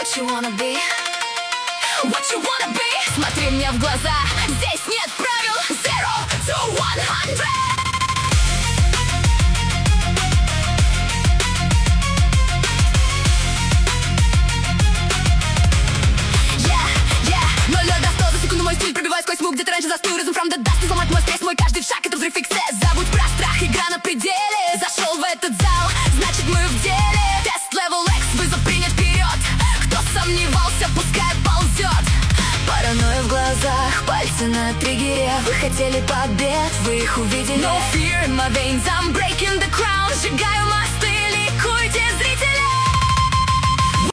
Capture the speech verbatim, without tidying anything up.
What you wanna be? What you wanna be? Смотри мне в глаза, здесь нет правил. Zero to one hundred. Пробиваю сквозь мук, где-то раньше застыл. Рhythm from the dust, сломать мой стресс, мой каждый шаг — это взрыв иксес. Забудь про страх, игра на пределе. Зашел в этот зал, значит мы в деле. Тест level X, вызов принят вперед. Кто сомневался, пускай ползет. Паранойя в глазах, пальцы на триггере. Вы хотели побед, вы их увидели. No fear in my veins, I'm breaking the crown. Сжигаю мосты, ликуйте, зрители.